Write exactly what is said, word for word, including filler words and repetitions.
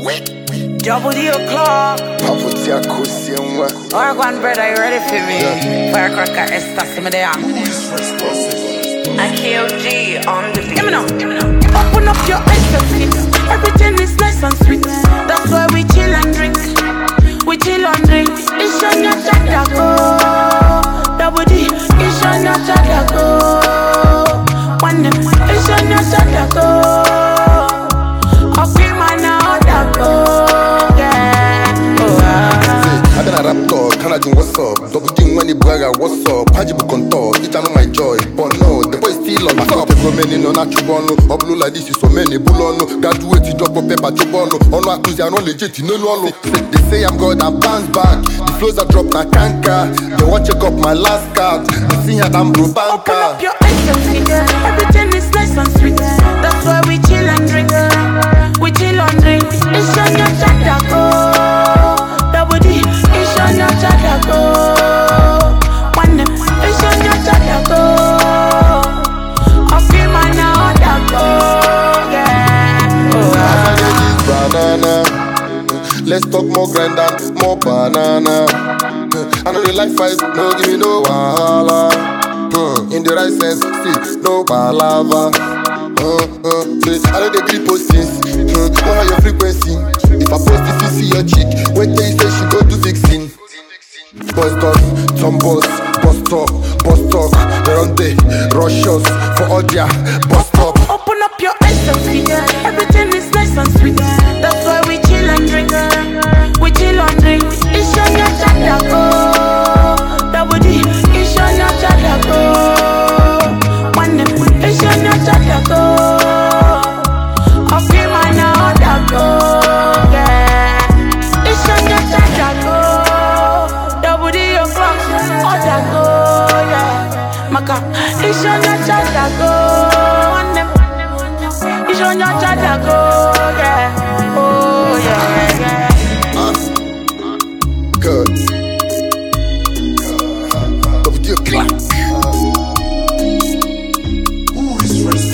Double D o'clock. Oregon bread, are you ready for me? Yeah. Firecracker, Esther, see me there. I K O G on the beat. Give me now, give me now. Open up your eyes and see. Everything is nice and sweet. That's why we chill and drink. We chill and drink. It's on your chadago. Double D, it's on your chadago. One name, it's on your chadago. Okay, man, now dago. I've been a raptor, can I do what's up? Double D when the bragger, what's up? Pajibu contour, it know my joy. But no, the boy still on my top. Go many no natural, upload like this is so many bulono. Graduate, drop up paper, chubono. On my cruise, I don't legit, no lolo. They say I'm God, I bounce back. The flows I drop, na canker. They want check up my last card. They see how I'm bro banker. Open up your eyes and see. Everything is nice and sweet. That's why we chill and drink. We chill and drink. It's on your chadago. Double D, it's on your chadago. One name, it's on your chadago. Okay, man, now dago. Yeah. Oh, banana. Let's talk more grind and more banana. I know the life fight, no give me no wahala. In the right sense, see, no palava. Uh, uh, see, I know the grip postings, uh, know how your frequency. If I post if you see your chick, when they say she go do fixing. Boys talk, some boss, boss talk, boss talk. They're on the rush us for all their boss talk. Open up your eyes and see. Everything is nice and sweet. That's why we chill and drink. We chill and drink. It's on your chadago. Double D, it's on your chadago. One name, it's on your chadago. Okay, man, now dago. Yeah. It's on your chadago. Double D o'clock. Oh, dago. Yeah. Maka, it's on your chadago. One name, it's on your chadago. Yeah. Oh, yeah, yeah. Good. Double D o'clock. Who is first?